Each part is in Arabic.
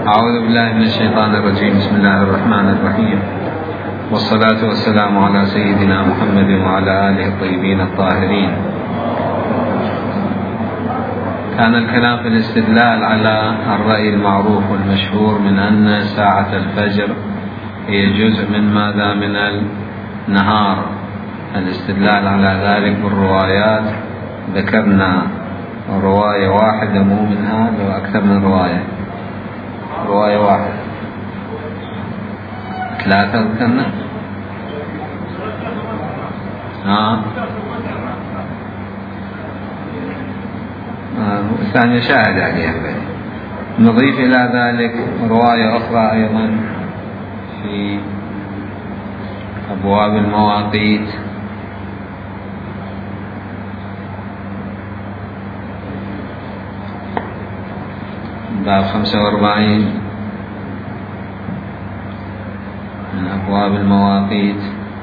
أعوذ بالله من الشيطان الرجيم. بسم الله الرحمن الرحيم، والصلاة والسلام على سيدنا محمد وعلى آله الطيبين الطاهرين. كان الكلام في الاستدلال على الرأي المعروف والمشهور من أن ساعة الفجر هي جزء من ماذا؟ من النهار. الاستدلال على ذلك بالروايات، ذكرنا رواية واحدة مو منها، لو أكثر من رواية واحدة، ثلاثة ذكرنا. الثانية شاهد عليها. نضيف إلى ذلك رواية أخرى أيضا في أبواب المواقيت، باب 45 من أبواب المواقيت،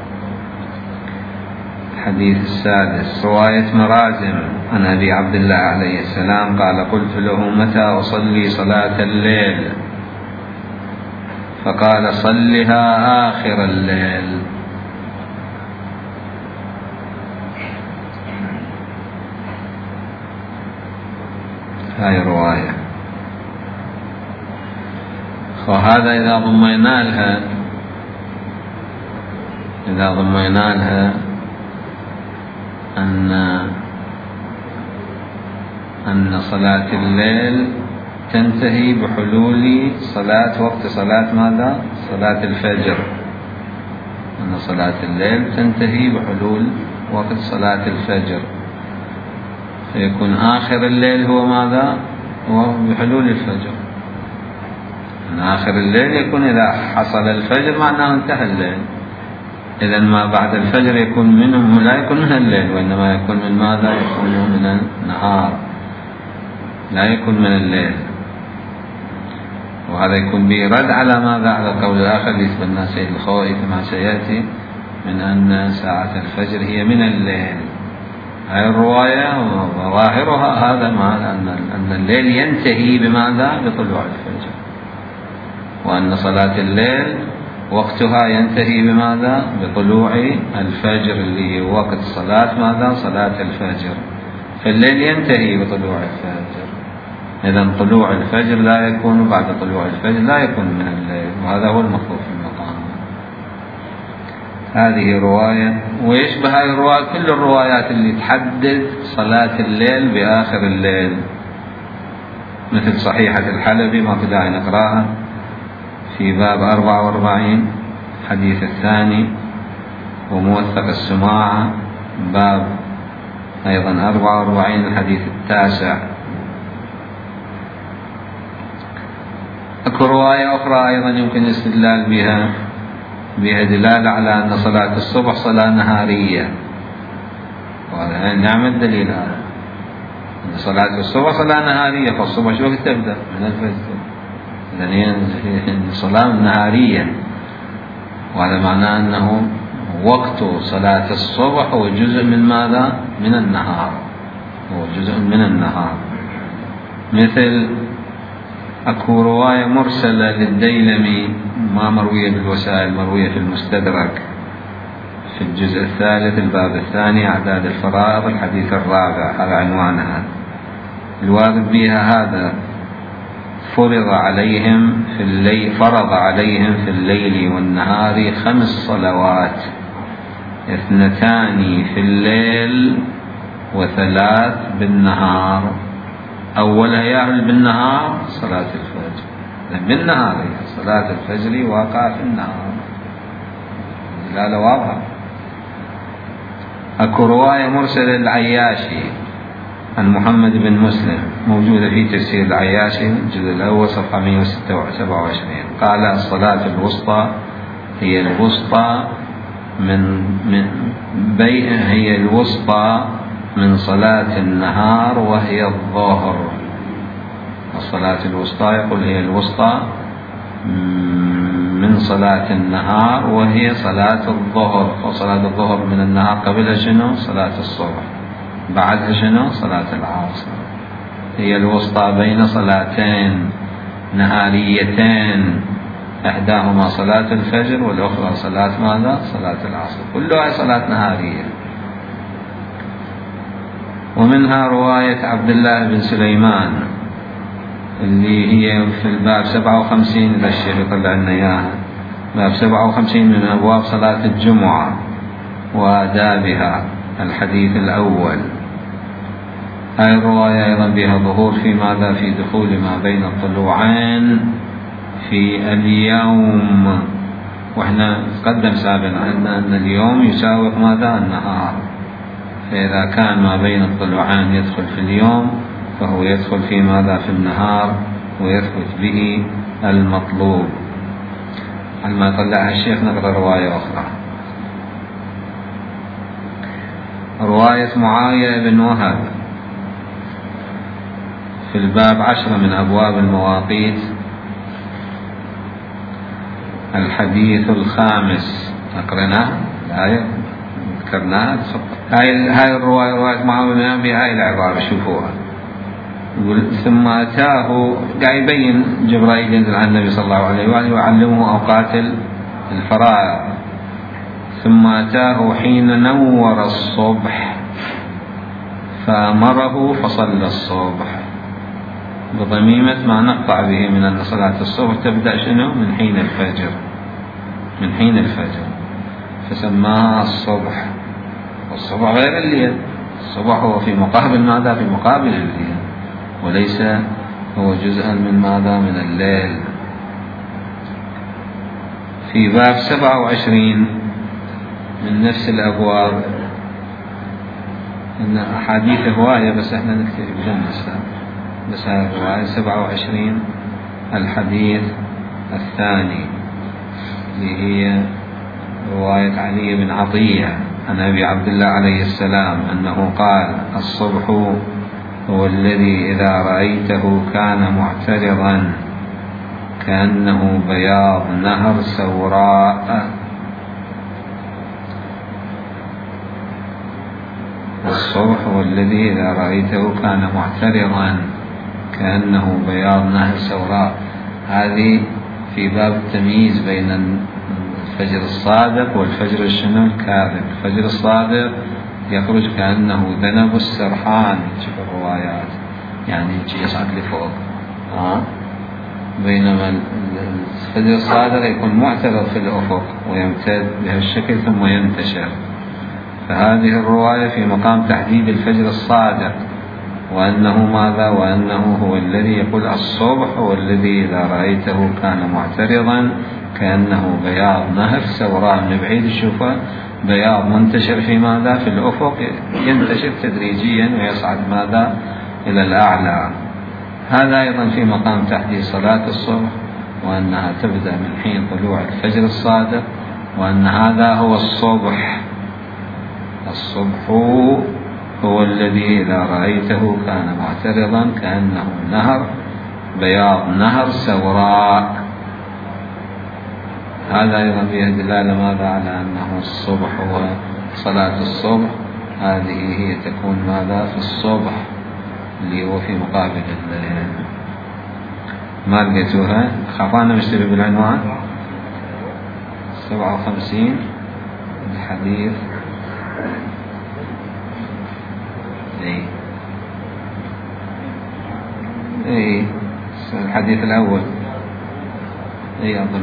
الحديث السادس، رواية مرازم عن أبي عبد الله عليه السلام قال: قلت له: متى أصلي صلاة الليل؟ فقال: صلها آخر الليل. هاي رواية. وهذا إذا ضمينا لها أن صلاة الليل تنتهي بحلول وقت صلاة ماذا؟ صلاة الفجر. أن صلاة الليل تنتهي بحلول وقت صلاة الفجر، فيكون آخر الليل هو ماذا؟ هو بحلول الفجر. أن آخر الليل يكون إذا حصل الفجر معناه انتهى الليل. إذا ما بعد الفجر يكون منه، لا يكون من الليل، وإنما يكون من ماذا؟ يكون من النهار، لا يكون من الليل. وهذا يكون به رد على ماذا؟ على القول الآخر اللي يتبنى سيد الخوئي كما سيأتي، من أن ساعة الفجر هي من الليل. هذه الرواية وظاهرها هذا معنى أن الليل ينتهي بماذا؟ بطلوع الفجر، وأن صلاة الليل وقتها ينتهي بماذا؟ بطلوع الفجر، اللي هو وقت صلاة ماذا؟ صلاة الفجر. فالليل ينتهي بطلوع الفجر. إذن طلوع الفجر لا يكون بعد طلوع الفجر، لا يكون من الليل، وهذا هو المطلوب في المقام. هذه رواية، ويشبه هذه الرواية كل الروايات اللي تحدد صلاة الليل بآخر الليل، مثل صحيحة الحلبي ما في داعي نقراها، في باب 44 الحديث الثاني، وموثق السماعة باب أيضا 44 الحديث التاسع. أكو رواية أخرى أيضا يمكن الاستدلال بها دلالة على أن صلاة الصبح صلاة نهارية، وهذا نعم الدليل هذا، أن صلاة الصبح صلاة نهارية، فالصبح شو تبدأ؟ من الفجر. إذن هي صلاة نهارية، وهذا معناه أنه وقت صلاة الصبح هو جزء من ماذا؟ من النهار، هو جزء من النهار. مثل أكو رواية مرسلة للديلمي، ما مروية بالوسائل، مروية في المستدرك في الجزء الثالث الباب الثاني أعداد الفرائض الحديث الرابع، هذا عنوانها. الواجب بها هذا: فرض عليهم في الليل والنهار 5 صلوات، 2 في الليل و3 بالنهار. أولها يعمل بالنهار صلاة الفجر، بالنهار صلاة الفجر واقع في النهار، دلالة واضحة. أكو رواية مرسلة العياشي عن محمد بن مسلم موجودة في تفسير العياشي الجزء الأول صفحة 127، قال: الصلاة الوسطى هي الوسطى هي الوسطى من صلاة النهار وهي الظهر. الصلاة الوسطى يقول هي الوسطى من صلاة النهار وهي صلاة الظهر. وصلاة الظهر من النهار قبلها شنو؟ صلاة الصبح. بعدها شنو؟ صلاة العصر. هي الوسطى بين صلاتين، نهاريتان، إحداهما صلاة الفجر والأخرى صلاة ماذا؟ صلاة العصر، كلها صلاة نهارية. ومنها رواية عبد الله بن سليمان اللي هي في الباب 57، إذا الشيخ يطلع لنا إياها، باب 57 من أبواب صلاة الجمعة وآدابها، الحديث الأول. هذه الرواية أيضا بها ظهور في ماذا؟ في دخول ما بين الطلوعين في اليوم، وإحنا قدم سابقا أن اليوم يساوق ماذا؟ النهار، فإذا كان ما بين الطلوعين يدخل في اليوم فهو يدخل في ماذا؟ في النهار، ويثبت به المطلوب. لما طلعها الشيخ نقرأ رواية أخرى، رواية معاوية بن وهب في الباب 10 من أبواب المواقيت، الحديث الخامس. أقرأناها الآية ذكرناها. هاي الرواية رواية معاوية بن وهب بهاي العبارة، شوفوها. يقول ثم أتاه، قاعد يبين جبرائيل ينزل على النبي صلى الله عليه وآله ويعلمه أوقات الفرائض. ثم أتاه حين نور الصبح فأمره فصلى الصبح، بضميمة ما نقطع به من أن صلاة الصبح تبدأ شنو؟ من حين الفجر، من حين الفجر، فسماها الصبح. والصبح غير الليل، الصبح هو في مقابل ماذا؟ في مقابل الليل، وليس هو جزءا من ماذا؟ من الليل. في باب 27 من نفس الأبواب، إن أحاديث هواية بس احنا نكتفي بجنسة، بس هذه الرواية 27 الحديث الثاني، اللي هي رواية علي بن عطية عن أبي عبد الله عليه السلام أنه قال: الصبح هو الذي إذا رأيته كان معترضا كأنه بياض نهر سوراء. الصبح هو الذي إذا رأيته كان معترضا كأنه بياض نهر سوراء. هذه في باب التمييز بين الفجر الصادق والفجر الكاذب. الفجر الصادق يخرج كأنه ذنب السرحان، شوف الروايات، يعني يصعد لفوق، بينما الفجر الصادق يكون معترض في الأفق ويمتد بهالشكل ثم ينتشر. فهذه الرواية في مقام تحديد الفجر الصادق، وأنه ماذا؟ وأنه هو الذي يقول الصبح هو الذي إذا رأيته كان معترضا كأنه بياض نهر سوراء. من بعيد تشوفه بياض منتشر في ماذا؟ في الأفق، ينتشر تدريجيا ويصعد ماذا؟ إلى الأعلى. هذا أيضا في مقام تحديد صلاة الصبح، وأنها تبدأ من حين طلوع الفجر الصادق، وأن هذا هو الصبح. الصبح هو الذي إذا رأيته كان معترضا كأنه نهر بياض نهر سوراء. هذا أيضا فيه دلالة ماذا؟ على أنه الصبح هو صلاة الصبح. هذه هي تكون ماذا؟ في الصبح اللي هو في مقابل الليل. ما لقيتوها؟ خطأنا مشتبه بالعنوان 57 الحديث. اي الحديث الأول، اي أظن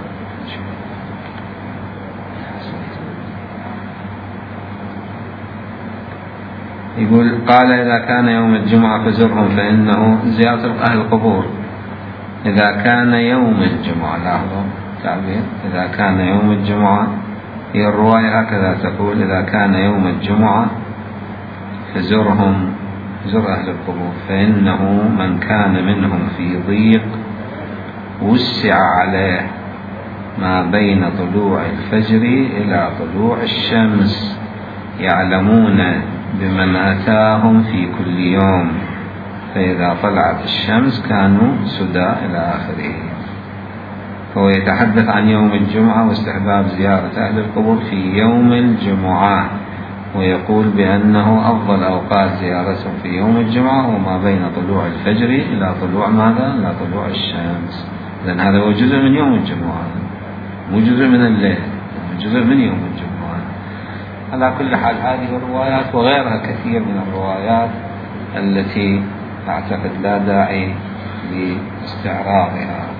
يقول: قال: إذا كان يوم الجمعة فزرهم فإنه زيارة أهل القبور. إذا كان يوم الجمعة، لاحظوا تعبير إذا كان يوم الجمعة، هي الرواية هكذا تقول: إذا كان يوم الجمعة فزرهم، زر أهل القبور، فإنه من كان منهم في ضيق وسع عليه ما بين طلوع الفجر إلى طلوع الشمس، يعلمون بمن أتاهم في كل يوم، فإذا طلعت الشمس كانوا سدى إلى آخره. فهو يتحدث عن يوم الجمعة واستحباب زيارة أهل القبور في يوم الجمعة، ويقول بأنه أفضل أوقات زيارته في يوم الجمعة هو ما بين طلوع الفجر إلى طلوع ماذا؟ إلى طلوع الشمس. لأن هذا هو جزء من يوم الجمعة، مو جزء من الليل، جزء من يوم الجمعة. على كل حال هذه الروايات وغيرها كثير من الروايات التي أعتقد لا داعي لاستعراضها.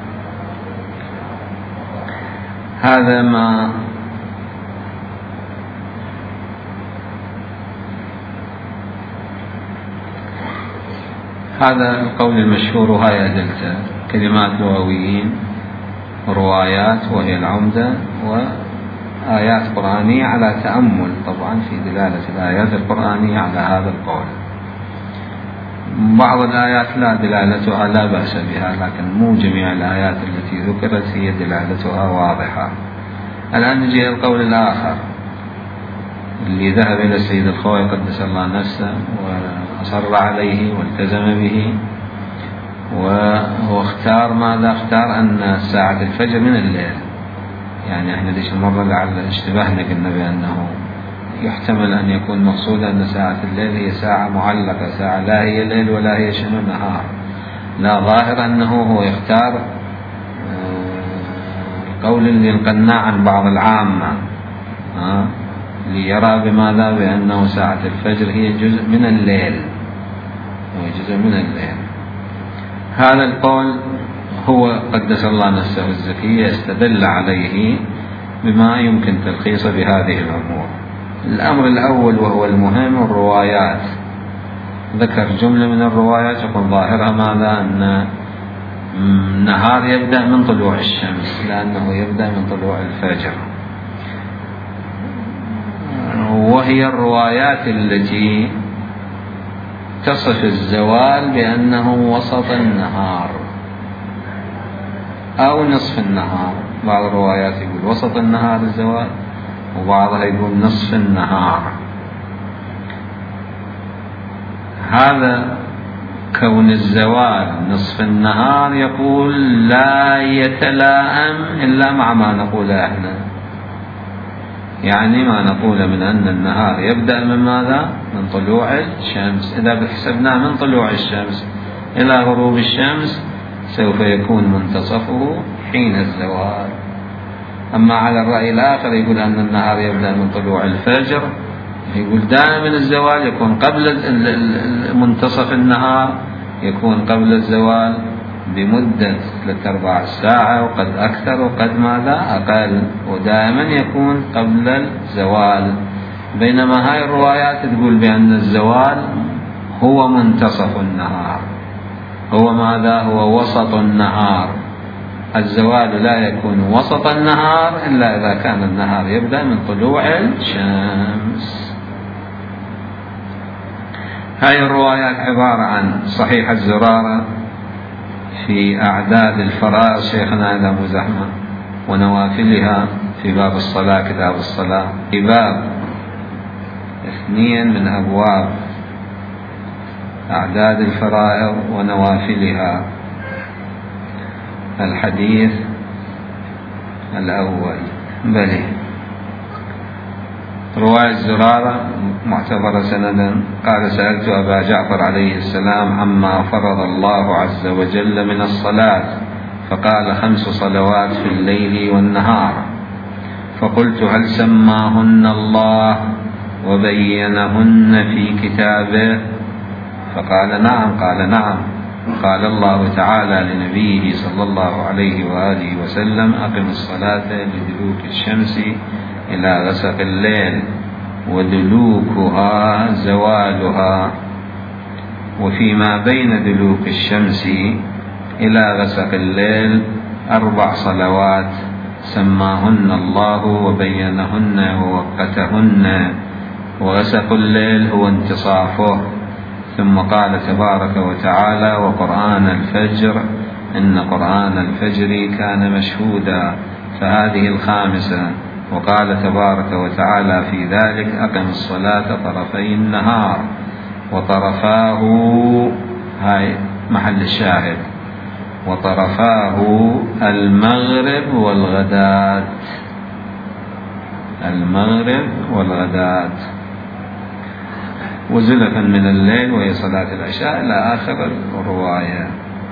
هذا القول المشهور، وهي أدلته كلمات لغويين وروايات وهي العمدة، وآيات قرآنية على تأمل طبعا في دلالة الآيات القرآنية على هذا القول. بعض الآيات لا دلالتها لا بأس بها، لكن مو جميع الآيات التي ذكرت هي دلالتها واضحة. الآن نجي إلى القول الآخر اللي ذهب إلى السيد الخوئي قدس الله نفسه وأصر عليه والتزم به، وهو اختار ماذا؟ اختار أن ساعة الفجر من الليل. يعني احنا ليش المرة لعل اشتبهنا قلنا بأنه يحتمل أن يكون مقصود أن ساعة الليل هي ساعة معلقة، ساعة لا هي ليل ولا هي شنو نهار. لا، ظاهر أنه هو يختار القول اللي نقلناه عن بعض العامة ليرى بماذا؟ بأنه ساعة الفجر هي جزء من الليل، هو جزء من الليل. هذا القول هو قدس الله نفسه الزكية استدل عليه بما يمكن تلخيصه بهذه الأمور. الأمر الأول وهو المهم الروايات، ذكر جملة من الروايات يقول ظاهرها ماذا؟ أن النهار يبدأ من طلوع الشمس، لأنه يبدأ من طلوع الفجر، وهي الروايات التي تصف الزوال بأنه وسط النهار أو نصف النهار. بعض الروايات يقول وسط النهار الزوال، وبعضها يقول نصف النهار. هذا كون الزوال نصف النهار يقول لا يتلائم إلا مع ما نقوله احنا، يعني ما نقوله من أن النهار يبدأ من ماذا؟ من طلوع الشمس. إذا حسبناه من طلوع الشمس إلى غروب الشمس سوف يكون منتصفه حين الزوال. أما على الرأي الآخر يقول أن النهار يبدأ من طلوع الفجر، يقول دائما الزوال يكون قبل منتصف النهار، يكون قبل الزوال بمدة 3-4 ساعة وقد أكثر وقد ماذا أقل، ودائما يكون قبل الزوال. بينما هاي الروايات تقول بأن الزوال هو منتصف النهار، هو ماذا؟ هو وسط النهار. الزوال لا يكون وسط النهار إلا إذا كان النهار يبدأ من طلوع الشمس. هاي الروايات عبارة عن صحيح الزرارة في أعداد الفرائض شيخنا إذا مو زحمة، ونوافلها في باب الصلاة كتاب الصلاة، في باب 2 من أبواب أعداد الفرائض ونوافلها. الحديث الأول بلي رواية زرارة معتبرة سندا. قال سألت أبا جعفر عليه السلام عما فرض الله عز وجل من الصلاة، فقال 5 صلوات في الليل والنهار. فقلت هل سماهن الله وبينهن في كتابه؟ فقال نعم. قال نعم. قال الله تعالى لنبيه صلى الله عليه وآله وسلم أقم الصلاة لدلوك الشمس إلى غسق الليل، ودلوكها زوالها، وفيما بين دلوك الشمس إلى غسق الليل 4 صلوات سماهن الله وبينهن ووقتهن، وغسق الليل هو انتصافه. ثم قال تبارك وتعالى وقرآن الفجر إن قرآن الفجر كان مشهودا، فهذه 5. وقال تبارك وتعالى في ذلك أقم الصلاة طرفي النهار، وطرفاه هاي محل الشاهد، وطرفاه المغرب والغداة، المغرب والغداة. وزلفا من الليل وهي صلاة العشاء إلى آخر الرواية.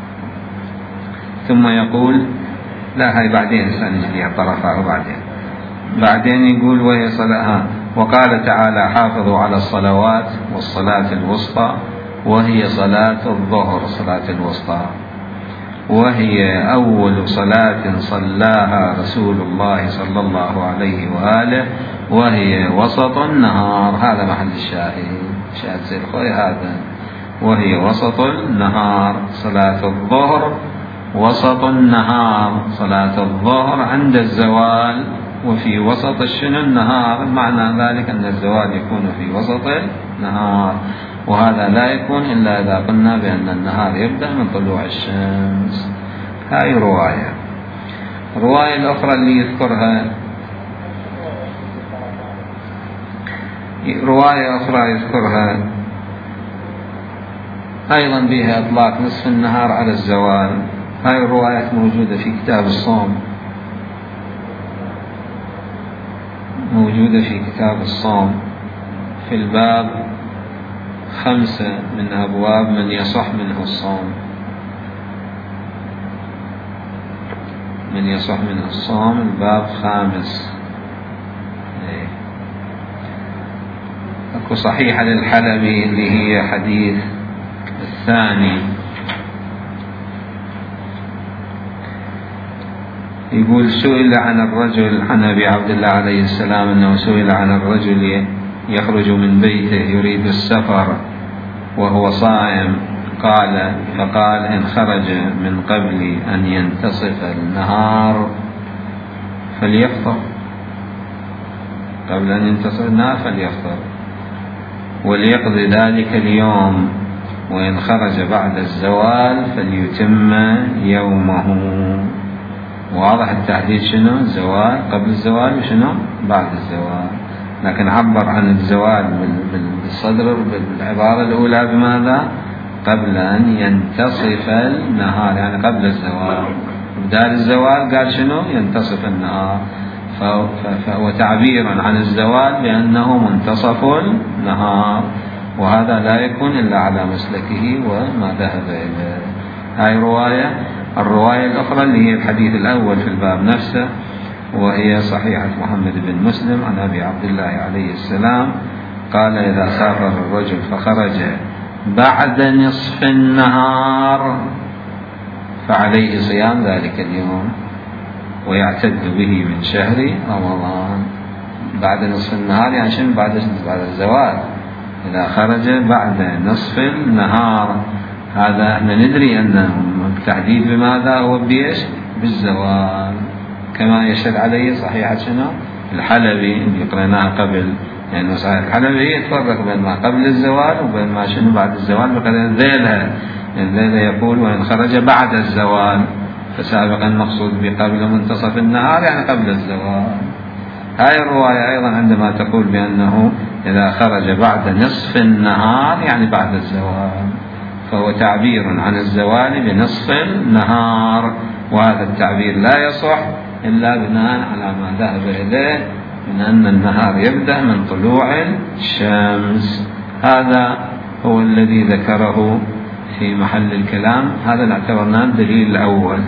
ثم يقول لا هاي بعدين سنجليها طرفها بعدين يقول وهي صلاة وقال تعالى حافظوا على الصلوات والصلاة الوسطى وهي صلاة الظهر صلاة الوسطى، وهي أول صلاة صلاها رسول الله صلى الله عليه وآله وهي وسط النهار. هذا محل شاهد سيد الخوي هذا، وهي وسط النهار صلاة الظهر وسط النهار صلاة الظهر عند الزوال، وفي وسط الشنو النهار، معنى ذلك أن الزوال يكون في وسط النهار، وهذا لا يكون إلا إذا قلنا بأن النهار يبدأ من طلوع الشمس. هاي رواية. الرواية الأخرى اللي يذكرها رواية أخرى يذكرها أيضا بها إطلاق نصف النهار على الزوال. هاي الروايات موجودة في كتاب الصوم، موجودة في كتاب الصوم في الباب 5 من أبواب من يصح منه الصوم، من يصح منه الصوم الباب 5. أكو صحيحة للحلبي اللي هي حديث الثاني، يقول سئل عن الرجل عن أبي عبد الله عليه السلام أنه سئل عن الرجل يخرج من بيته يريد السفر وهو صائم، فقال إن خرج من قبل أن ينتصف النهار فليفطر، قبل أن ينتصف النهار فليفطر وليقضي ذلك اليوم، وإن خرج بعد الزوال فليتم يومه. واضح التحديد شنو الزوال قبل الزوال وشنو بعد الزوال، لكن عبر عن الزوال بالصدر بالعبارة الأولى بماذا؟ قبل أن ينتصف النهار، يعني قبل الزوال. بدال الزوال قال شنو؟ ينتصف النهار، فهو تعبير عن الزوال بأنه منتصف النهار، وهذا لا يكون إلا على مسلكه وما ذهب إليه. هاي رواية. الرواية الأخرى اللي هي الحديث الأول في الباب نفسه، وهي صحيحة محمد بن مسلم عن أبي عبد الله عليه السلام قال إذا سافر الرجل فخرج بعد نصف النهار فعليه صيام ذلك اليوم ويعتد به من شهر رمضان. بعد نصف النهار يعني شنو؟ بعد الزوال. إذا خرج بعد نصف النهار، هذا احنا ندري أن التحديد بماذا هو بيش؟ بالزوال، كما يشهد عليه صحيحة شنو؟ الحلبي اللي قرأناها قبل، يعني صحيح الحلبي هي تفرق بين ما قبل الزوال وبين ما شنو بعد الزوال، بقدر ذيلها يقول وإن خرج بعد الزوال، فسابقا المقصود بقبل منتصف النهار يعني قبل الزوال. هاي الرواية أيضا عندما تقول بأنه إذا خرج بعد نصف النهار يعني بعد الزوال، فهو تعبير عن الزوال بنصف النهار، وهذا التعبير لا يصح إلا بناء على ما ذهب إليه من أن النهار يبدأ من طلوع الشمس. هذا هو الذي ذكره في محل الكلام. هذا نعتبرناه الدليل الأول.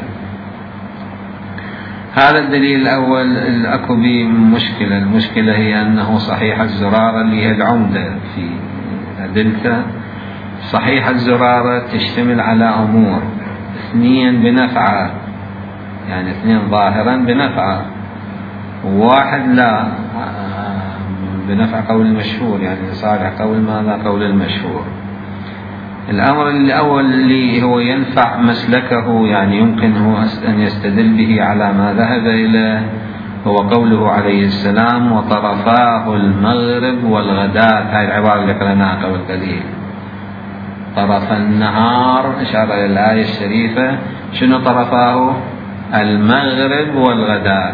هذا الدليل الأول أكو به مشكلة. المشكلة هي أنه صحيح الزرارة اللي هي العمدة في أدلته. صحيح الزرارة تشتمل على أمور 2 بنفعه، يعني 2 ظاهرا بنفعه، و1 لا بنفع قول المشهور، يعني صالح قول ماذا؟ قول المشهور. الأمر الأول اللي هو ينفع مسلكه، يعني يمكنه أن يستدل به على ما ذهب إليه، هو قوله عليه السلام وطرفاه المغرب والغداة. هاي العبارة اللي قرأناها قبل قليل، طرف النهار، إشارة إلى الآية الشريفة. شنو طرفاه؟ المغرب والغداة.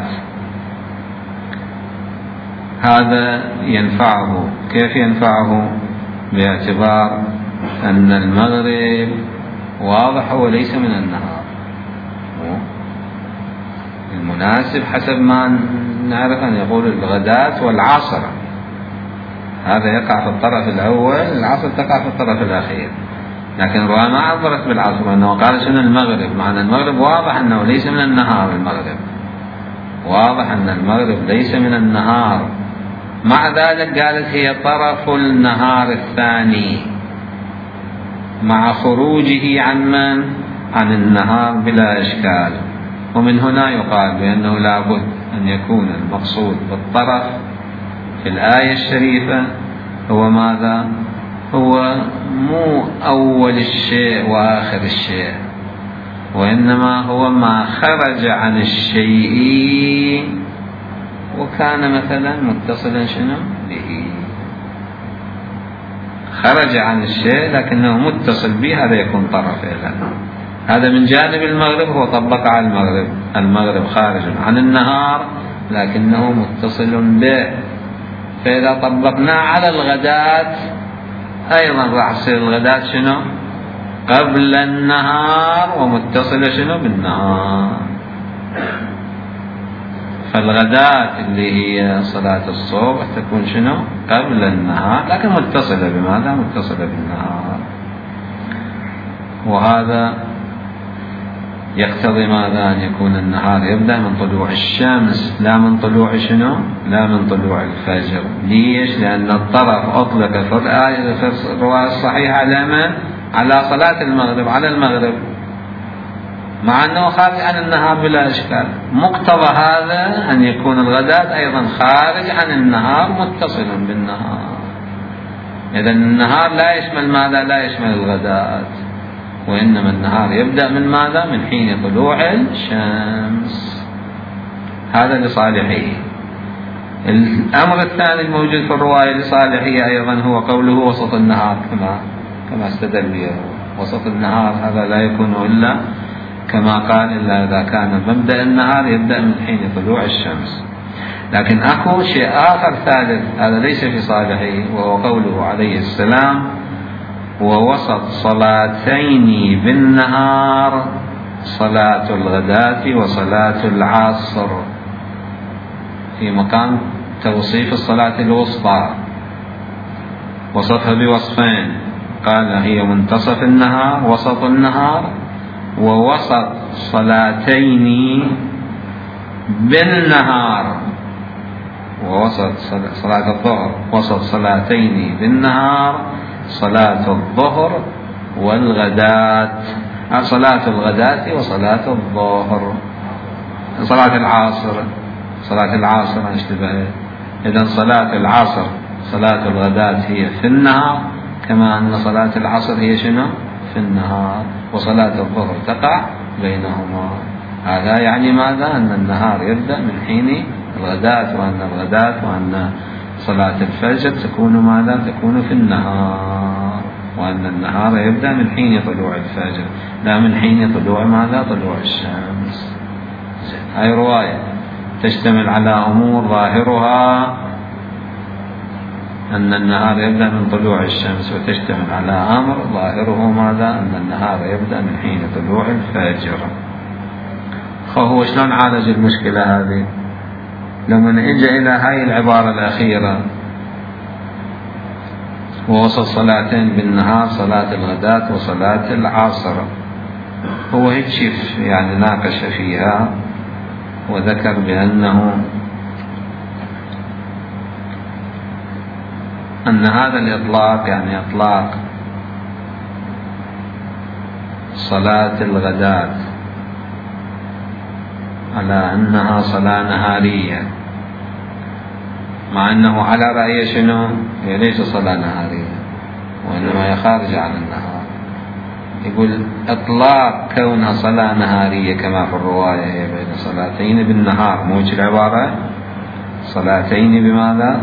هذا ينفعه. كيف ينفعه؟ باعتبار أن المغرب واضح هو ليس من النهار، المناسب حسب ما نعرف أن يقول الغداة والعصر. هذا يقع في الطرف الأول، العصر تقع في الطرف الأخير. لكن الرواية ما عبرت بالعصر، أنه قال شنو المغرب، معنى المغرب واضح أنه ليس من النهار. المغرب واضح أن المغرب ليس من النهار، مع ذلك قالت هي طرف النهار الثاني مع خروجه عن من؟ عن النهار بلا إشكال. ومن هنا يقال بأنه لابد أن يكون المقصود بالطرف في الآية الشريفة هو ماذا؟ هو مو أول الشيء وآخر الشيء، وإنما هو ما خرج عن الشيء وكان مثلا متصلا شنو به. خرج عن الشيء لكنه متصل به، هذا يكون طرف إذن. هذا من جانب المغرب، هو طبق على المغرب. المغرب خارج عن النهار لكنه متصل به. فإذا طبقنا على الغداة أيضا راح يصير الغداة شنو؟ قبل النهار ومتصلة شنو؟ بالنهار. فالغداة اللي هي صلاة الصبح تكون شنو؟ قبل النهار، لكن متصلة بماذا؟ متصلة بالنهار. وهذا يقتضي ماذا؟ أن يكون النهار يبدأ من طلوع الشمس، لا من طلوع شنو؟ لا من طلوع الفجر. ليش؟ لأن الطرف أطلق في الآية في الرواية الصحيحة على من؟ على صلاة المغرب، على المغرب، مع أنه خارج عن النهار بلا إشكال. مقتضى هذا أن يكون الغداة أيضا خارج عن النهار متصلا بالنهار. إذن النهار لا يشمل ماذا؟ لا يشمل الغداة، وإنما النهار يبدأ من ماذا؟ من حين طلوع الشمس. هذا لصالحه. الأمر الثاني الموجود في الرواية لصالحه أيضا هو قوله وسط النهار، كما استدل به. وسط النهار هذا لا يكون إلا كما قال إلا إذا كان مبدأ النهار يبدأ من حين طلوع الشمس. لكن أكو شيء آخر ثالث، هذا ليس في صالحه، وهو قوله عليه السلام ووسط صلاتين بالنهار صلاة الغداة وصلاة العصر، في مقام توصيف الصلاة الوسطى. وصفها بوصفين، قال هي منتصف النهار، وسط النهار، ووسط صلاتين بالنهار. ووسط صلاة الظهر، وسط صلاتين بالنهار صلاة الظهر والغداة، صلاة الغداة وصلاة الظهر، صلاة العصر، صلاة العصر اشتبه. إذن صلاة العصر صلاة الغداة هي في النهار، كما أن صلاة العصر هي شنو؟ في النهار. وصلاة الظهر تقع بينهما. هذا يعني ماذا؟ أن النهار يبدأ من حين الغداة، وأن الغداة وأن صلاة الفجر تكون ماذا؟ تكون في النهار، وأن النهار يبدأ من حين طلوع الفجر، لا من حين طلوع ماذا؟ طلوع الشمس. هاي رواية تشتمل على أمور ظاهرها أن النهار يبدأ من طلوع الشمس، وتشتمل على أمر ظاهره ماذا؟ أن النهار يبدأ من حين طلوع الفجر. فهو شلون عالج المشكلة هذه؟ لما إجا إلى هاي العبارة الأخيرة ووسط صلاتين بالنهار صلاة الغداة وصلاة العصر، هو هيك يعني ناقش فيها وذكر بأنه أن هذا الإطلاق يعني إطلاق صلاة الغداة على أنها صلاة نهارية، مع أنه على رأي شنو؟ هي ليس صلاة نهارية، وإنما هي خارجة عن النهار. يقول إطلاق كونها صلاة نهارية كما في الرواية هي بين صلاتين بالنهار، موجه العبارة صلاتين بماذا؟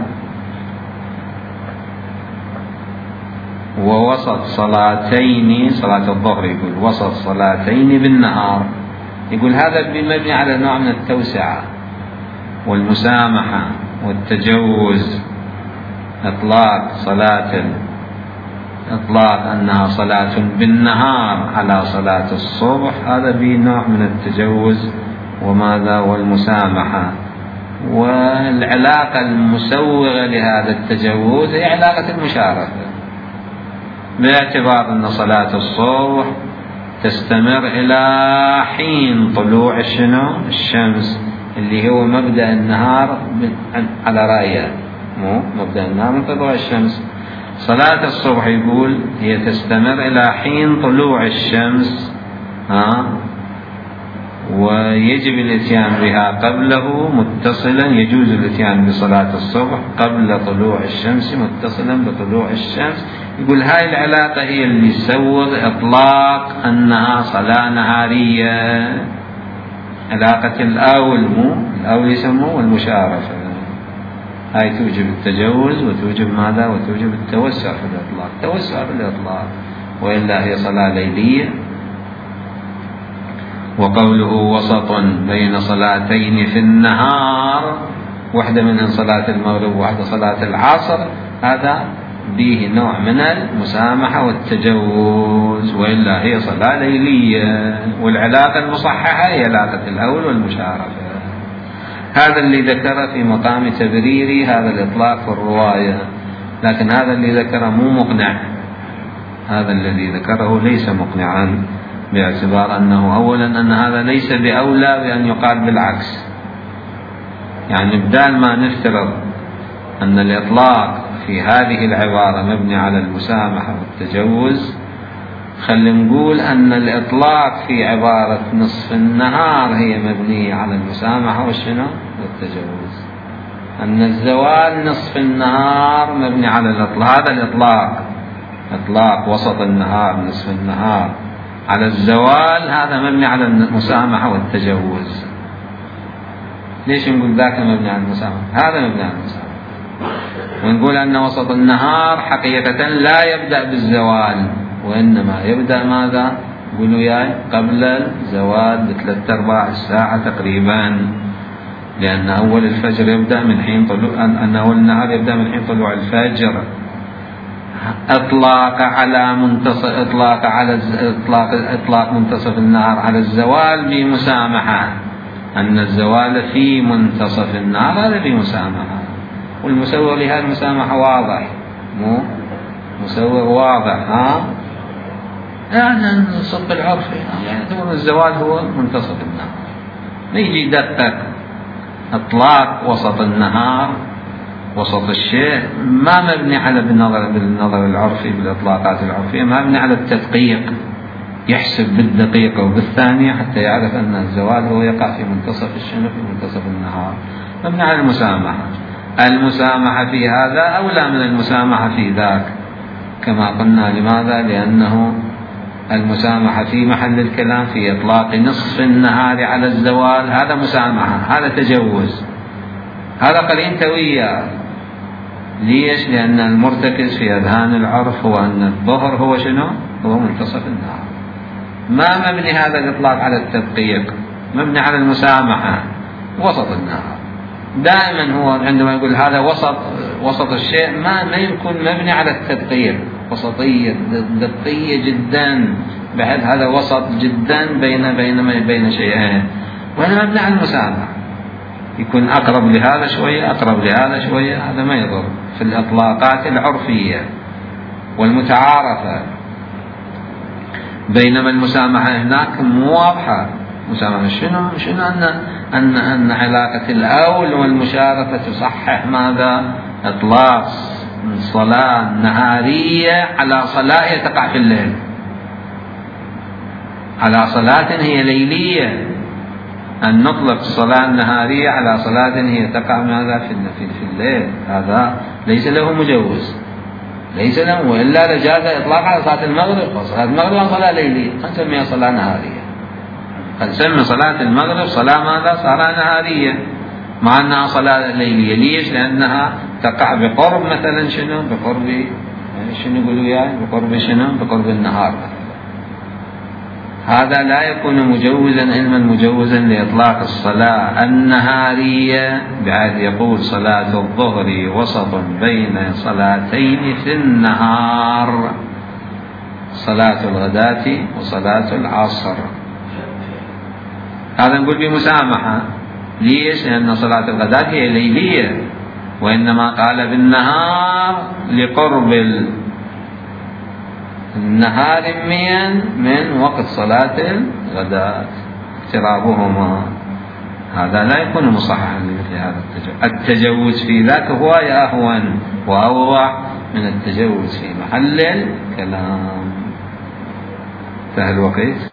ووسط صلاتين، صلاة الظهر يقول وسط صلاتين بالنهار. يقول هذا مبني على نوع من التوسعة والمسامحة والتجوز. إطلاق صلاة، إطلاق أنها صلاة بالنهار على صلاة الصبح، هذا به نوع من التجوز وماذا؟ والمسامحة. والعلاقة المسوغة لهذا التجوز هي علاقة المشاركة، باعتبار أن صلاة الصبح تستمر إلى حين طلوع الشمس اللي هو مبدأ النهار على رأيه، مو مبدأ النهار من طلوع الشمس. صلاة الصبح يقول هي تستمر إلى حين طلوع الشمس، ويجب الاتيان بها قبله متصلا، يجوز الاتيان بصلاة الصبح قبل طلوع الشمس متصلا بطلوع الشمس. يقول هاي العلاقة هي اللي تسوغ إطلاق أنها صلاة نهارية، علاقة الأول، مو الأول يسموه المشارفة. هاي توجب التجوز وتوجب ماذا؟ وتوجب التوسع في الإطلاق، توسع في الإطلاق، وإلا هي صلاة ليلية. وقوله وسط بين صلاتين في النهار، واحدة منهم صلاة المغرب وواحدة صلاة العصر، هذا به نوع من المسامحة والتجوز، وإلا هي صلاة ليلية. والعلاقة المصححة هي علاقة الأول والمشارفة. هذا اللي ذكر في مقام تبرير هذا الإطلاق في الرواية، لكن هذا اللي ذكره مو مقنع، هذا الذي ذكره ليس مقنعا، باعتبار أنه أولا أن هذا ليس بأولى بأن يقال بالعكس. يعني بدال ما نفترض أن الإطلاق في هذه العبارة مبني على المسامحة والتجوز، خلينا نقول أن الإطلاق في عبارة نصف النهار هي مبنية على المسامحة والتجوز، أن الزوال نصف النهار مبني على الإطلاق. هذا الإطلاق إطلاق وسط النهار نصف النهار على الزوال، هذا مبني على المسامحة والتجوز. ليش نقول ذاك مبني على المسامحة؟ هذا مبني على المسامحة. ونقول أن وسط النهار حقيقة لا يبدأ بالزوال، وإنما يبدأ ماذا؟ قولوا ياي قبل الزوال ب3/4 الساعة تقريبا، لأن أول الفجر يبدأ من حين طلوع، أن أول النهار يبدأ من حين طلوع الفجر. إطلاق منتصف النهار على الزوال بمسامحة، أن الزوال في منتصف النهار هذا بمسامحة. والمسوغ لهذه المسامحة واضح، مو مسوغ واضح، يعني الصدق العرفي، يعني يعتبر الزوال هو منتصف النهار. نيجي يدقق إطلاق وسط النهار، وسط الشيء ما مبني على بالنظر العرفي، بالإطلاقات العرفية ما مبني على التدقيق، يحسب بالدقيقة وبالثانية حتى يعرف أن الزوال هو يقع في منتصف في منتصف النهار. مبني على المسامحة. المسامحة في هذا أولى من المسامحة في ذاك، كما قلنا. لماذا؟ لأنه المسامحة في محل الكلام في إطلاق نصف النهار على الزوال، هذا مسامحة، هذا تجوز، هذا قرين توية. ليش؟ لأن المرتكز في أذهان العرف هو أن الظهر هو شنو؟ هو منتصف النهار. ما مبني هذا الإطلاق على التدقيق، مبني على المسامحة وسط النهار. دائما هو عندما يقول هذا وسط الشيء ما يكون مبني على التدقيق، وسطية دقية جدا، بحيث هذا وسط جدا بين شيئين، وهذا مبني على المسامحة، يكون أقرب لهذا شوية أقرب لهذا شوية، هذا ما يضر في الإطلاقات العرفية والمتعارفة. بينما المسامحة هناك مو واضحة. مسامحة شنو أن علاقة الأول والمشارفة تصحح ماذا؟ إطلاق صلاة نهارية على صلاة تقع في الليل، على صلاة هي ليلية. أن نطلق الصلاة النهارية على صلاة هي تقع ماذا؟ في الليل، هذا ليس له مجوز، ليس له، وإلا لجاز إطلاق على صلاة المغرب. صلاة المغرب صلاة ليلية، نسميها صلاة نهارية، نسمي صلاة المغرب صلاة ماذا؟ صلاة نهارية، مع أنها صلاة ليلية. ليش؟ لأنها تقع بقرب مثلا شنو؟ بقرب شنو يقولوا يعني؟ بقرب شنو؟ بقرب النهار. هذا لا يكون مجوزا علما مجوزا لإطلاق الصلاة النهارية، بحيث يقول صلاة الظهر وسط بين صلاتين في النهار، صلاة الغداة وصلاة العصر. هذا نقول بمسامحة، ليش؟ لأن صلاة الغداة هي ليلية، وإنما قال بالنهار لقرب النهار من وقت صلاة الغداة اقترابهما. هذا لا يكون مصححا لمثل هذا التجوز في ذاك هو أهون وأوضح من التجوز في محل الكلام. انتهى الوقت.